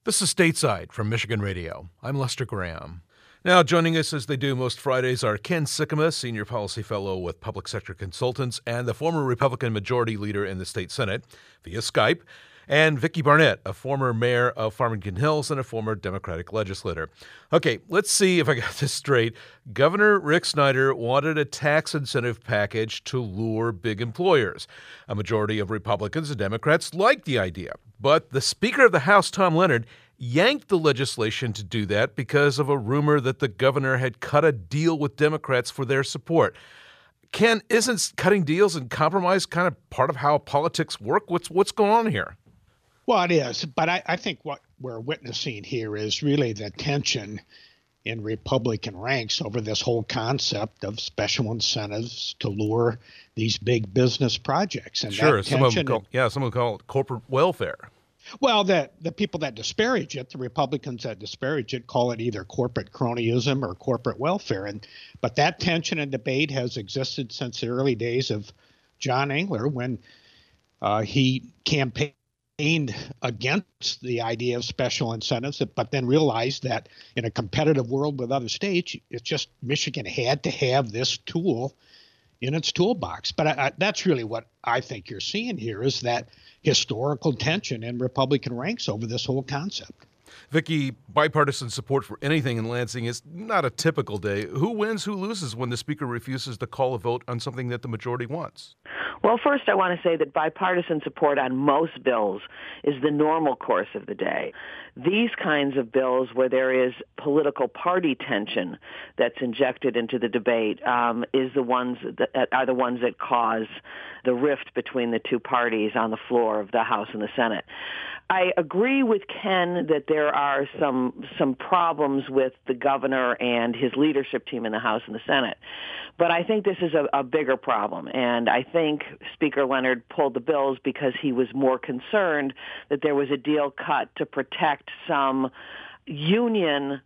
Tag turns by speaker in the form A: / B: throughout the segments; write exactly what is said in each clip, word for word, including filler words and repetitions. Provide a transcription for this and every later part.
A: This is Stateside from Michigan Radio. I'm Lester Graham. Now, joining us as they do most Fridays are Ken Sikkema, Senior Policy Fellow with Public Sector Consultants and the former Republican Majority Leader in the State Senate via Skype, and Vicki Barnett, a former mayor of Farmington Hills and a former Democratic legislator. Okay, let's see if I got this straight. Governor Rick Snyder wanted a tax incentive package to lure big employers. A majority of Republicans and Democrats liked the idea, but the Speaker of the House, Tom Leonard, yanked the legislation to do that because of a rumor that the governor had cut a deal with Democrats for their support. Ken, isn't cutting deals and compromise kind of part of how politics work? What's what's going on here?
B: Well, it is, but I, I think what we're witnessing here is really the tension in Republican ranks over this whole concept of special incentives to lure these big business projects. And
A: sure,
B: that
A: some of them
B: tension,
A: call, yeah, some would call it corporate welfare.
B: Well, the, the people that disparage it, the Republicans that disparage it, call it either corporate cronyism or corporate welfare. And but that tension and debate has existed since the early days of John Engler, when uh, he campaigned against the idea of special incentives, but then realized that in a competitive world with other states, it's just Michigan had to have this tool in its toolbox. But I, I, that's really what I think you're seeing here, is that historical tension in Republican ranks over this whole concept.
A: Vicki, bipartisan support for anything in Lansing is not a typical day. Who wins, who loses when the Speaker refuses to call a vote on something that the majority wants?
C: Well, first, I want to say that bipartisan support on most bills is the normal course of the day. These kinds of bills where there is political party tension that's injected into the debate um, is the ones that are the ones that cause the rift between the two parties on the floor of the House and the Senate. I agree with Ken that there are some some problems with the governor and his leadership team in the House and the Senate. But I think this is a, a bigger problem, and I think Speaker Leonard pulled the bills because he was more concerned that there was a deal cut to protect some union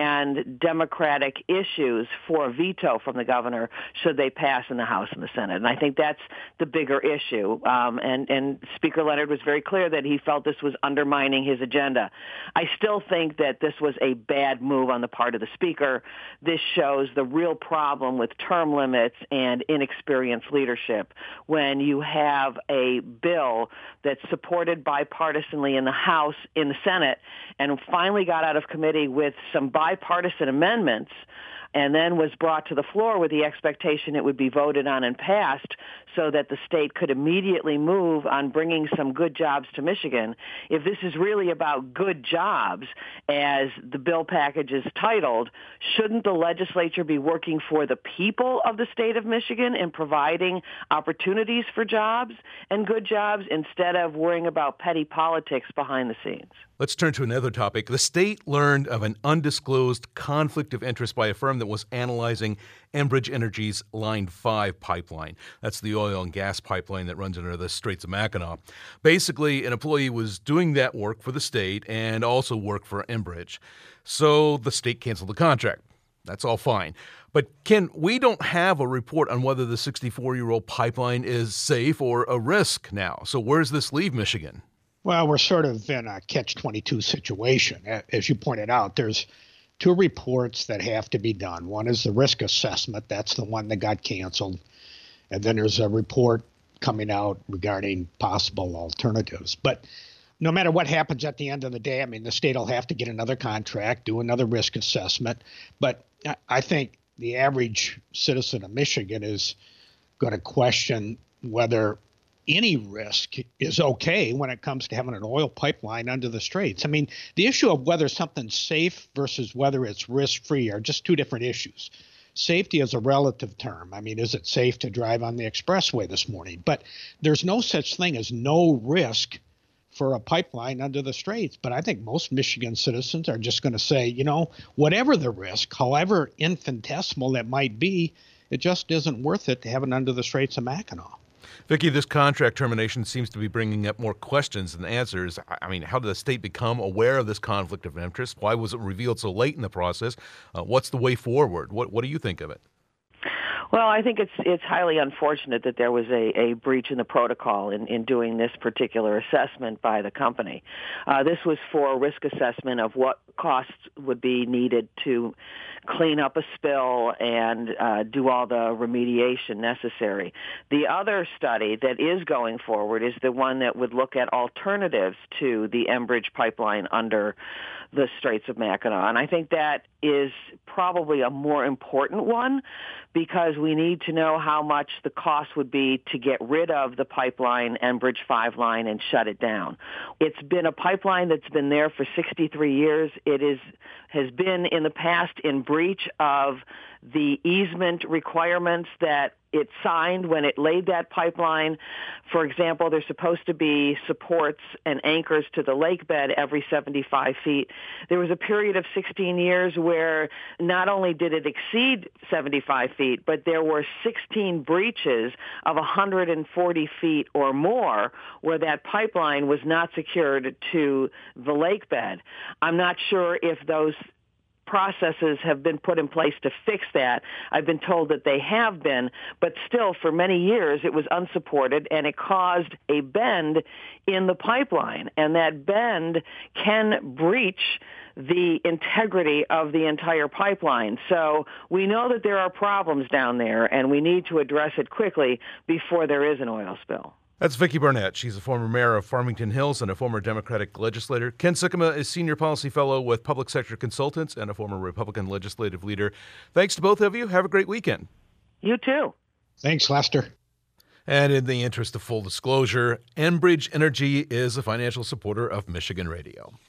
C: and Democratic issues for a veto from the governor should they pass in the House and the Senate. And I think that's the bigger issue. Um, and, and Speaker Leonard was very clear that he felt this was undermining his agenda. I still think that this was a bad move on the part of the Speaker. This shows the real problem with term limits and inexperienced leadership when you have a bill that's supported bipartisanly in the House, in the Senate, and finally got out of committee with some bipartisan amendments, and then was brought to the floor with the expectation it would be voted on and passed so that the state could immediately move on bringing some good jobs to Michigan. If this is really about good jobs, as the bill package is titled, shouldn't the legislature be working for the people of the state of Michigan and providing opportunities for jobs and good jobs instead of worrying about petty politics behind the scenes?
A: Let's turn to another topic. The state learned of an undisclosed conflict of interest by a firm that was analyzing Enbridge Energy's Line five pipeline. That's the oil and gas pipeline that runs under the Straits of Mackinac. Basically, an employee was doing that work for the state and also worked for Enbridge. So the state canceled the contract. That's all fine. But, Ken, we don't have a report on whether the sixty-four-year-old pipeline is safe or a risk now. So where does this leave Michigan?
B: Well, we're sort of in a catch twenty-two situation. As you pointed out, there's two reports that have to be done. One is the risk assessment. That's the one that got canceled. And then there's a report coming out regarding possible alternatives. But no matter what happens at the end of the day, I mean, the state will have to get another contract, do another risk assessment. But I think the average citizen of Michigan is going to question whether any risk is okay when it comes to having an oil pipeline under the straits. I mean, the issue of whether something's safe versus whether it's risk-free are just two different issues. Safety is a relative term. I mean, is it safe to drive on the expressway this morning? But there's no such thing as no risk for a pipeline under the straits. But I think most Michigan citizens are just going to say, you know, whatever the risk, however infinitesimal it might be, it just isn't worth it to have it under the Straits of Mackinac.
A: Vicki, this contract termination seems to be bringing up more questions than answers. I mean, how did the state become aware of this conflict of interest? Why was it revealed so late in the process? Uh, what's the way forward? What, what do you think of it?
C: Well, I think it's it's highly unfortunate that there was a, a breach in the protocol in, in doing this particular assessment by the company. Uh, this was for a risk assessment of what costs would be needed to clean up a spill and uh, do all the remediation necessary. The other study that is going forward is the one that would look at alternatives to the Enbridge pipeline under the Straits of Mackinac. And I think that is probably a more important one because we need to know how much the cost would be to get rid of the pipeline, Enbridge five line, and shut it down. It's been a pipeline that's been there for sixty-three years. It is has been in the past in breach of the easement requirements that it signed when it laid that pipeline. For example, there's supposed to be supports and anchors to the lake bed every seventy-five feet. There was a period of sixteen years where not only did it exceed seventy-five feet, but there were sixteen breaches of one hundred forty feet or more where that pipeline was not secured to the lake bed. I'm not sure if those processes have been put in place to fix that. I've been told that they have been, but still for many years it was unsupported and it caused a bend in the pipeline. And that bend can breach the integrity of the entire pipeline. So we know that there are problems down there and we need to address it quickly before there is an oil spill.
A: That's Vicki Barnett. She's a former mayor of Farmington Hills and a former Democratic legislator. Ken Sikkema is Senior Policy Fellow with Public Sector Consultants and a former Republican legislative leader. Thanks to both of you. Have a great weekend.
C: You too.
B: Thanks, Lester.
A: And in the interest of full disclosure, Enbridge Energy is a financial supporter of Michigan Radio.